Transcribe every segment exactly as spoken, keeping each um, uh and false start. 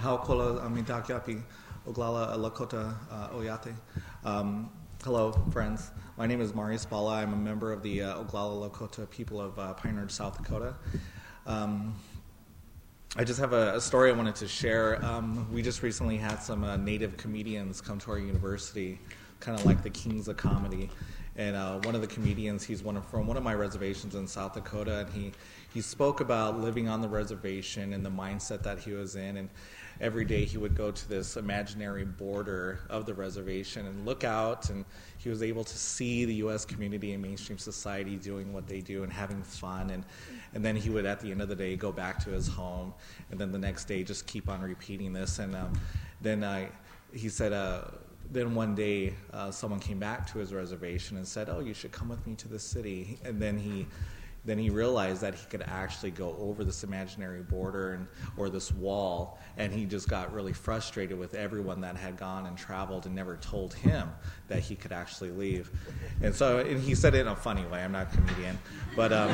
Haukola Amidakyapi, Oglala Lakota Oyate. Um, hello, friends. My name is Mari Spala. I'm a member of the uh, Oglala Lakota people of uh, Pine Ridge, South Dakota. Um, I just have a, a story I wanted to share. Um, we just recently had some uh, Native comedians come to our university, kind of like the kings of comedy. And uh, one of the comedians, he's one of, from one of my reservations in South Dakota, and he, he spoke about living on the reservation and the mindset that he was in. And every day he would go to this imaginary border of the reservation and look out, and he was able to see the U S community and mainstream society doing what they do and having fun. And, and then he would, at the end of the day, go back to his home, and then the next day just keep on repeating this. And um, then I, he said, uh, Then one day, uh, someone came back to his reservation and said, "Oh, you should come with me to the city." And then he, then he realized that he could actually go over this imaginary border and or this wall, and he just got really frustrated with everyone that had gone and traveled and never told him that he could actually leave. And so, and he said it in a funny way. I'm not a comedian, but um,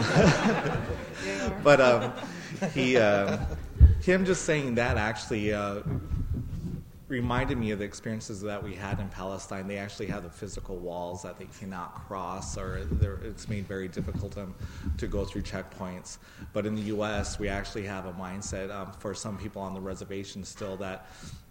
but um, he, uh, him just saying that actually. Uh, reminded me of the experiences that we had in Palestine. They actually have the physical walls that they cannot cross, or it's made very difficult um, to go through checkpoints. But in the U S, we actually have a mindset um, for some people on the reservation still that,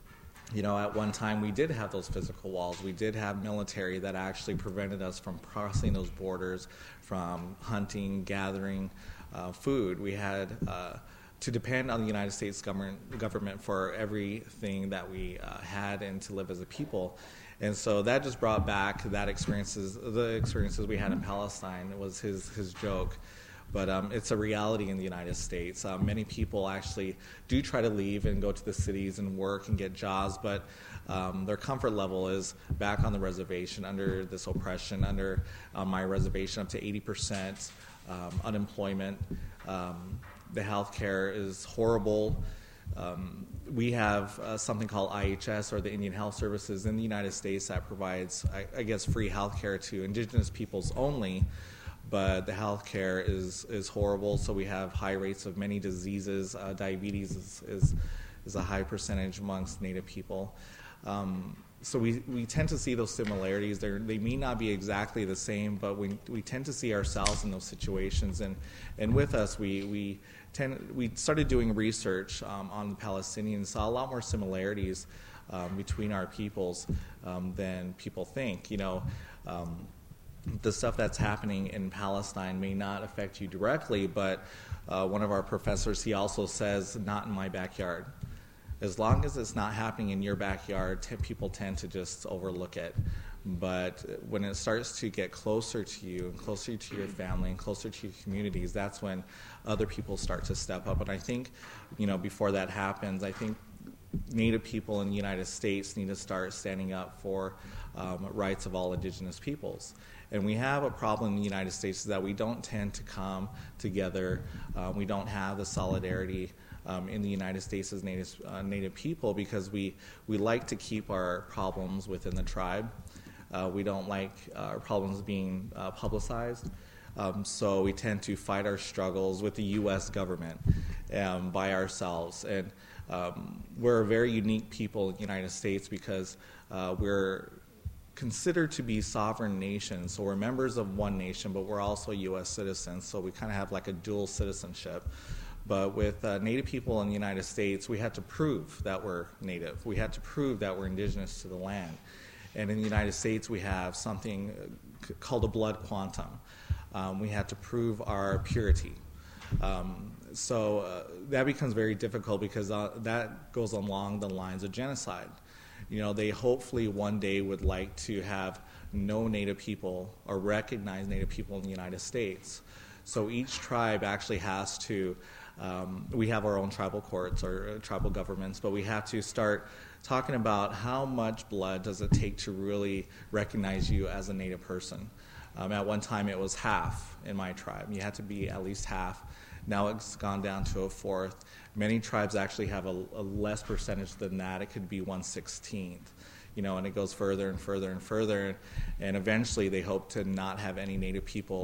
you know, at one time we did have those physical walls. We did have military that actually prevented us from crossing those borders, from hunting, gathering uh, food. We had uh, to depend on the United States government, government for everything that we uh, had and to live as a people. And so that just brought back that experiences, the experiences we had in Palestine. It was his, his joke. But um, it's a reality in the United States. Uh, many people actually do try to leave and go to the cities and work and get jobs, but um, their comfort level is back on the reservation under this oppression, under uh, my reservation up to eighty percent um, unemployment. Um, The health care is horrible. Um, we have uh, something called I H S, or the Indian Health Services, in the United States that provides, I, I guess, free health care to indigenous peoples only, but the health care is, is horrible, so we have high rates of many diseases. Uh, diabetes is, is, is a high percentage amongst Native people. Um, So we, we tend to see those similarities. They're, they may not be exactly the same, but we, we tend to see ourselves in those situations. And, and with us, we, we, tend, we started doing research um, on the Palestinians, saw a lot more similarities um, between our peoples um, than people think. You know, um, the stuff that's happening in Palestine may not affect you directly, but uh, one of our professors, he also says, "Not in my backyard." As long as it's not happening in your backyard, t- people tend to just overlook it. But when it starts to get closer to you and closer to your family and closer to your communities, that's when other people start to step up. And I think, you know, before that happens, I think Native people in the United States need to start standing up for um, rights of all indigenous peoples. And we have a problem in the United States is that we don't tend to come together. Uh, we don't have the solidarity Um, in the United States as Native, uh, Native people, because we, we like to keep our problems within the tribe. Uh, we don't like uh, our problems being uh, publicized. Um, so we tend to fight our struggles with the U S government um, by ourselves. And um, we're a very unique people in the United States because uh, we're considered to be sovereign nations. So we're members of one nation, but we're also U S citizens. So we kind of have like a dual citizenship. But with uh, Native people in the United States, we had to prove that we're Native. We had to prove that we're indigenous to the land. And in the United States, we have something called a blood quantum. Um, we had to prove our purity. Um, so uh, that becomes very difficult because uh, that goes along the lines of genocide. You know, they hopefully one day would like to have no Native people or recognize Native people in the United States. So each tribe actually has to Um, we have our own tribal courts or uh, tribal governments, but we have to start talking about how much blood does it take to really recognize you as a Native person. Um, at one time, it was half in my tribe. You had to be at least half. Now it's gone down to a fourth. Many tribes actually have a, a less percentage than that. It could be one sixteenth. You know, and it goes further and further and further, and eventually they hope to not have any Native people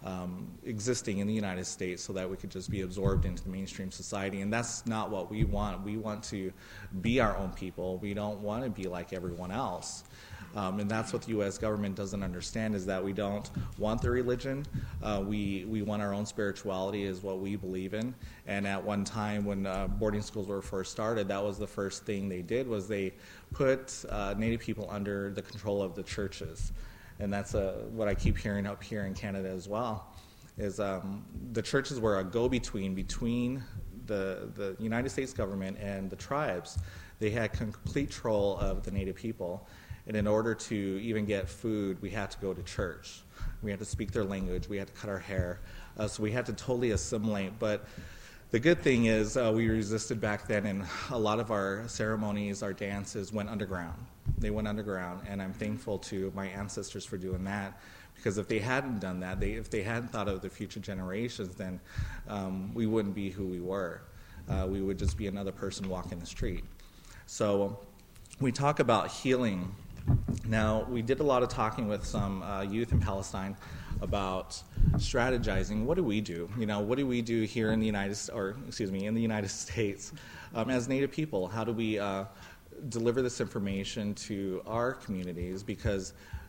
um, existing in the United States so that we could just be absorbed into the mainstream society. And that's not what we want. We want to be our own people. We don't want to be like everyone else. Um, and that's what the U S government doesn't understand, is that we don't want the religion. Uh, we, we want our own spirituality, is what we believe in. And at one time when uh, boarding schools were first started, that was the first thing they did, was they put uh, Native people under the control of the churches. And that's uh, what I keep hearing up here in Canada as well, is um, the churches were a go-between between the, the United States government and the tribes. They had complete control of the Native people. And in order to even get food, we had to go to church. We had to speak their language. We had to cut our hair. Uh, so we had to totally assimilate. But the good thing is uh, we resisted back then, and a lot of our ceremonies, our dances went underground. They went underground, and I'm thankful to my ancestors for doing that, because if they hadn't done that, they, if they hadn't thought of the future generations, then um, we wouldn't be who we were. Uh, we would just be another person walking the street. So we talk about healing. Now, we did a lot of talking with some uh, youth in Palestine about strategizing. What do we do? You know, what do we do here in the United, or excuse me, in the United States um, as Native people? How do we uh, deliver this information to our communities? Because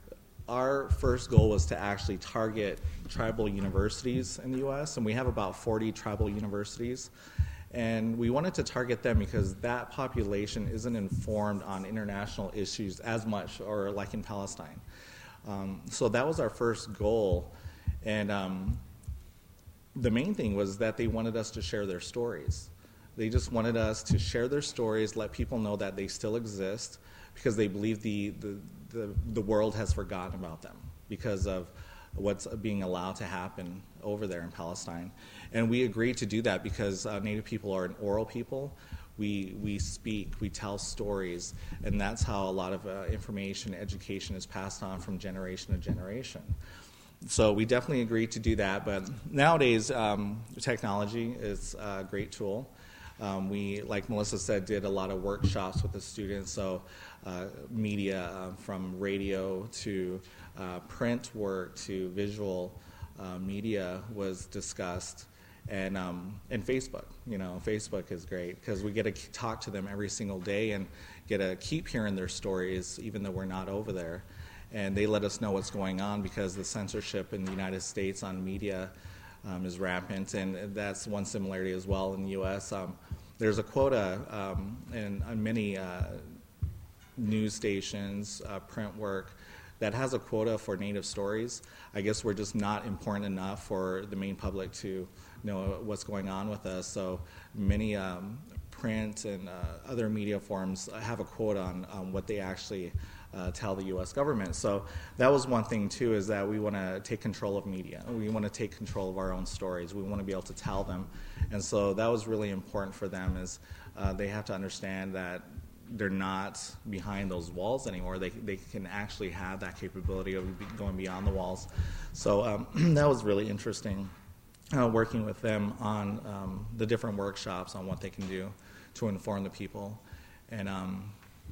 our first goal was to actually target tribal universities in the U S, and we have about forty tribal universities. And we wanted to target them because that population isn't informed on international issues as much, or like in Palestine. Um, so that was our first goal. And um, the main thing was that they wanted us to share their stories. They just wanted us to share their stories, let people know that they still exist, because they believe the, the, the, the world has forgotten about them because of what's being allowed to happen over there in Palestine. And we agreed to do that because uh, Native people are an oral people. We, we speak, we tell stories, and that's how a lot of uh, information, education is passed on from generation to generation. So we definitely agreed to do that, but nowadays um, technology is a great tool. Um, we, like Melissa said, did a lot of workshops with the students, so uh, media uh, from radio to uh, print work to visual uh, media was discussed, and um, and Facebook. You know, Facebook is great because we get to talk to them every single day and get to keep hearing their stories, even though we're not over there. And they let us know what's going on because the censorship in the United States on media um, is rampant, and that's one similarity as well in the U S. Um, there's a quota um, in on many uh, news stations, uh, print work, that has a quota for Native stories. I guess we're just not important enough for the main public to know what's going on with us. So many um, print and uh, other media forms have a quota on, on what they actually uh, tell the U S government. So that was one thing too, is that we want to take control of media. We want to take control of our own stories. We want to be able to tell them. And so that was really important for them, is uh, they have to understand that they're not behind those walls anymore. They, they can actually have that capability of going beyond the walls. So um, that was really interesting, uh, working with them on um, the different workshops on what they can do to inform the people. And um,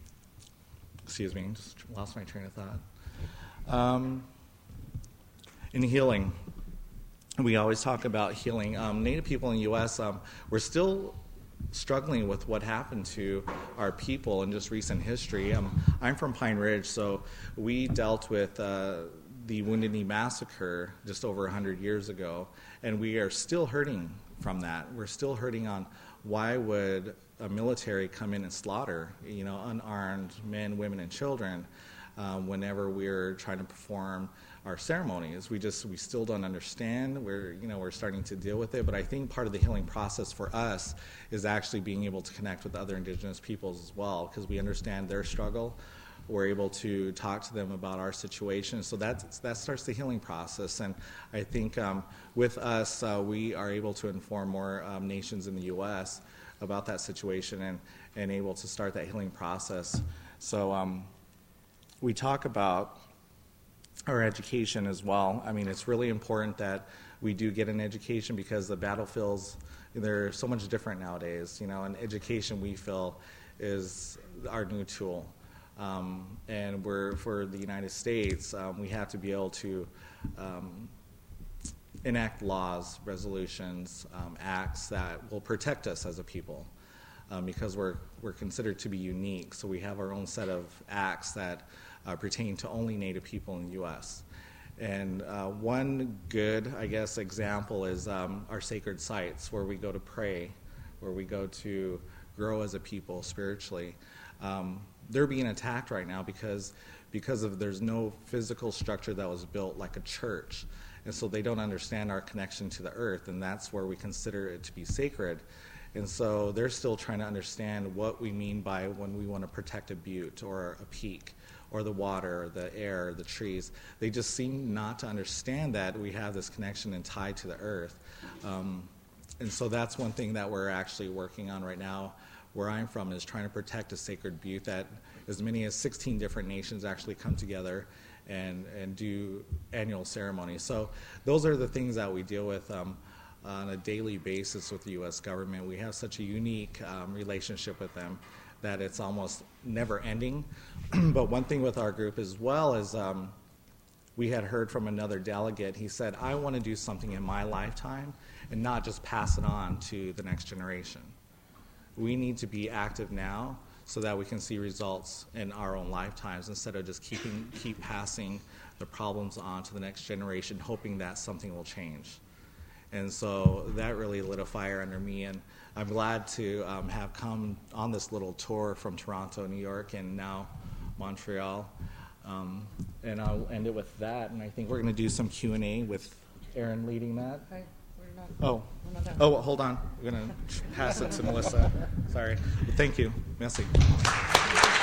excuse me, just lost my train of thought. Um, in healing, we always talk about healing. Um, Native people in the U S, um, we're still struggling with what happened to our people in just recent history. Um, I'm from Pine Ridge, so we dealt with uh, the Wounded Knee Massacre just over one hundred years ago, and we are still hurting from that. We're still hurting on why would a military come in and slaughter, you know, unarmed men, women, and children um, whenever we're trying to perform our ceremonies. We just, we still don't understand. We're, you know, we're starting to deal with it, but I think part of the healing process for us is actually being able to connect with other Indigenous peoples as well, because we understand their struggle. We're able to talk to them about our situation, so that that starts the healing process. And I think um, with us, uh, we are able to inform more um, nations in the U S about that situation, and and able to start that healing process. So um, we talk about our education as well. I mean, it's really important that we do get an education, because the battlefields, they're so much different nowadays, you know, and education, we feel, is our new tool. Um, and we're, for the United States, um, we have to be able to um, enact laws, resolutions, um, acts that will protect us as a people, um, because we're we're considered to be unique. So we have our own set of acts that uh, pertain to only Native people in the U S And uh, one good, I guess, example is um, our sacred sites, where we go to pray, where we go to grow as a people spiritually. Um, they're being attacked right now because because of there's no physical structure that was built like a church, and so they don't understand our connection to the earth, and that's where we consider it to be sacred. And so they're still trying to understand what we mean by when we want to protect a butte or a peak, or the water, the air, the trees. They just seem not to understand that we have this connection and tie to the earth. Um, and so that's one thing that we're actually working on right now, where I'm from, is trying to protect a sacred butte that as many as sixteen different nations actually come together and, and do annual ceremonies. So those are the things that we deal with um, on a daily basis with the U S government. We have such a unique um, relationship with them that it's almost never ending. But one thing with our group as well is um, we had heard from another delegate. He said, I want to do something in my lifetime and not just pass it on to the next generation. We need to be active now so that we can see results in our own lifetimes, instead of just keeping keep passing the problems on to the next generation, hoping that something will change. And so that really lit a fire under me, and I'm glad to um, have come on this little tour from Toronto, New York, and now Montreal. Um, and I'll end it with that, and I think we're going to do some Q and A with Aaron leading that. Hi, we're not, Oh, we're not done. oh, hold on. We're going to pass it to Melissa. Sorry. But thank you. Merci.